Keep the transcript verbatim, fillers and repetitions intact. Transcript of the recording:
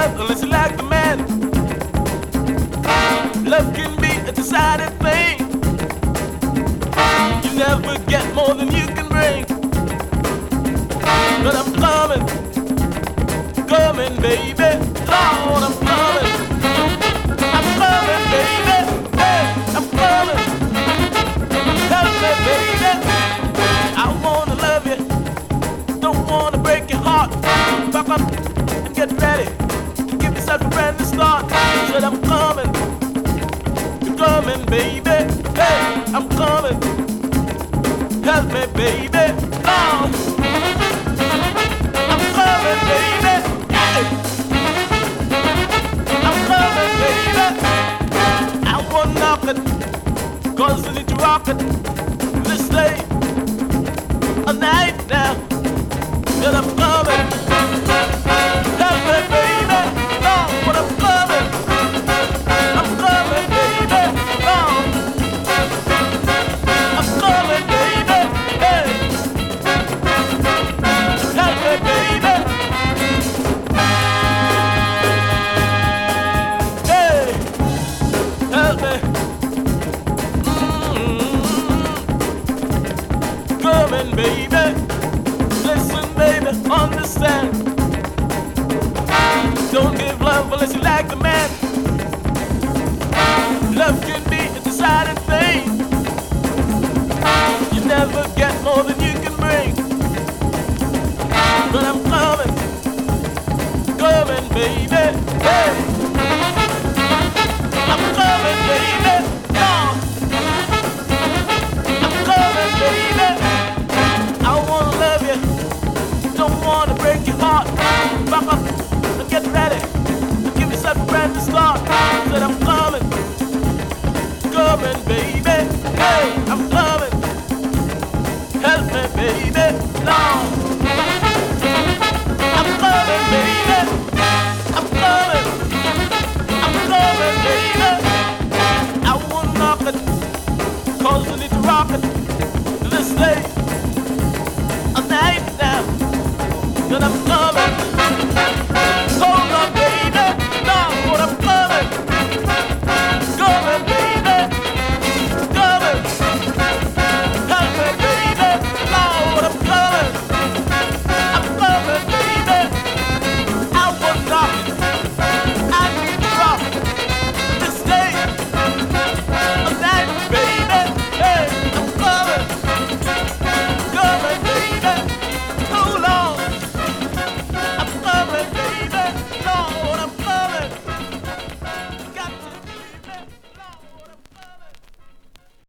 love unless you like the man. Love can be a decided thing. You never get more than you can bring. But I'm coming, coming, baby. Lord, I'm coming. I'm coming, baby. Hey, I'm coming. Help me, baby. I wanna love you. Don't wanna break your heart. Back up and get ready to give yourself a brand new start. Said I'm coming. You're coming, baby. Hey, I'm coming. Help me, baby. Lord. I'm coming, baby. Hey. I'm coming, baby. I won't knock it, cause I need to rock it. This day, a night now, that I'm coming. Help me, baby. No, but I'm coming. I'm coming, baby. No. I'm coming, baby. Hey. Help me, baby. Hey. Help me. Mm-hmm. Coming, baby. Listen, baby, understand. Don't give love unless you like the man. Love can be a decided thing. You never get more than you can bring. But I'm coming, coming, baby. Hey. I'm coming, baby. No. I'm coming, baby. I wanna love you. Don't wanna break your heart. Back up and get ready to give yourself a brand new start. Said I'm coming, coming, baby. Hey, I'm coming. Help me, baby. No. I'm coming, baby.